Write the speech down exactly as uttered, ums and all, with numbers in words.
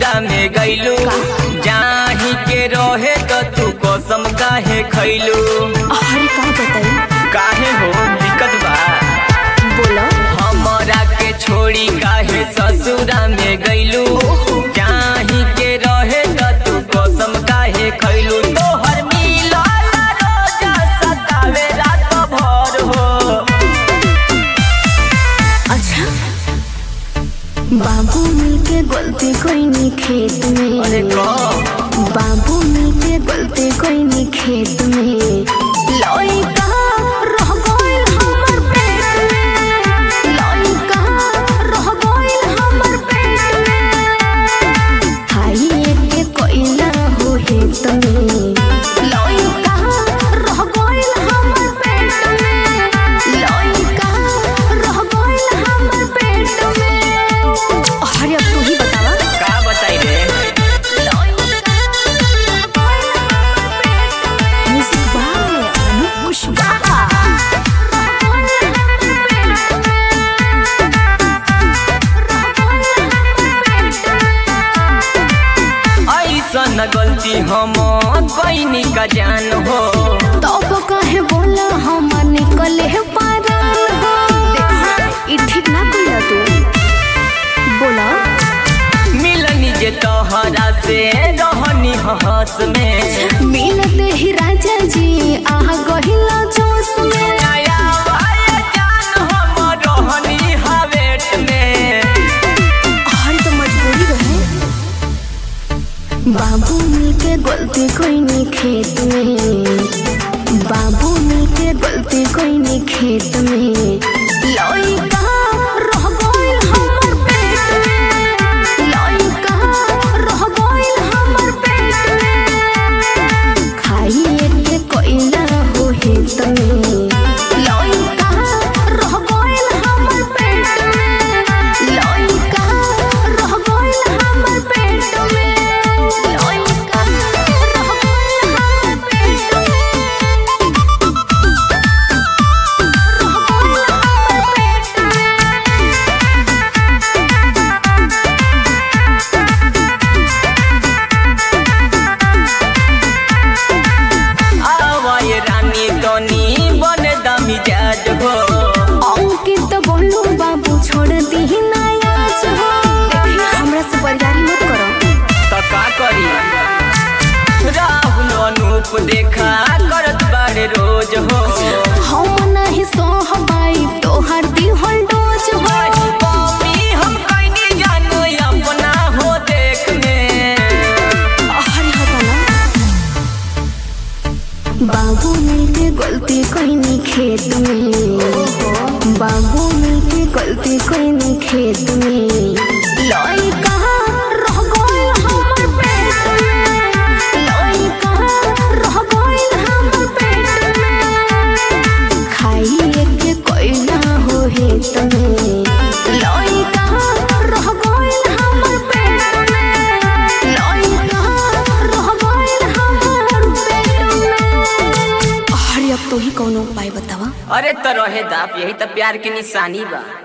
ससुरा में गइलू जाही के रहे तो तू कसम काहे खइलू। अरे का बताई काहे हो दिक्कत बा बोलो। हमरा के छोड़ी काहे ससुरा में गइलू जाही के रहे तो तू कसम काहे खइलू। तोहर मिलल रोजा सतावे रात भर हो। अच्छा बाबू मिलके गलती कोई नहीं खेत में। अरे बाबू मिलके गलती कोई नहीं खेत में। लइका रह गइल हमर पेट में। लइका रह गइल हमर पेट में। खाइए के कोइला हो हेत में। लइका रह गइल हमर पेट में। लइका रह गइल हमर पेट में। अरे अब तू ही बतावा का बताई रे। ऐसन गलती हम कइनी का जान हो। तब कहे बोला हम निकले पारान हो। देखा ई ठीक ना कइला तू बोला। मिलनी जे तोहरा से रहनी हंस में। मिलते ही राजा जी आह गहिला जोश में। आया वाया जान हम रहनी हवेट में। हर तो मजबूरी रहे। बाबू मिलके गलती कोई नहीं खेत में। बाबू मिलके गलती कोई नहीं खेत में। लइका रह गइल हमर पेट में। लइका रह गइल हमर पेट में। खाइए के कोइला हो हेत में। लइका रह गइल हमर पेट में। लइका रह गइल हमर पेट में। लइका रह गइल हमर पेट में। आवाए रानी तनी बन दामी जाज हो। अंकित बोलू बाबू छोड़ दी नायाज हो। देखिए हमरा से बरियारी मत करो। तो का करी राहुल अनूप देखा करत बारे रोज हो। हम नहीं सोहबाई तोहर दिहल डोज हो। मम्मी हम कइनी जानो अपना हो देख में। अरे हटा ना। बाबू मिलके गलती कोई नहीं खेत में। बाबू मिलके गलती कोई नहीं खेत में। लइका रह गइल हमर पेट में। लइका रह गइल हमर पेट में। खाइए के कोइला हो हेत में। लइका रह गइल हमर पेट में। लइका रह गइल हमर पेट में। अरे अब तो ही कौनो उपाय बतावा। अरे तो रहे दाप यही तो प्यार की निशानी बा।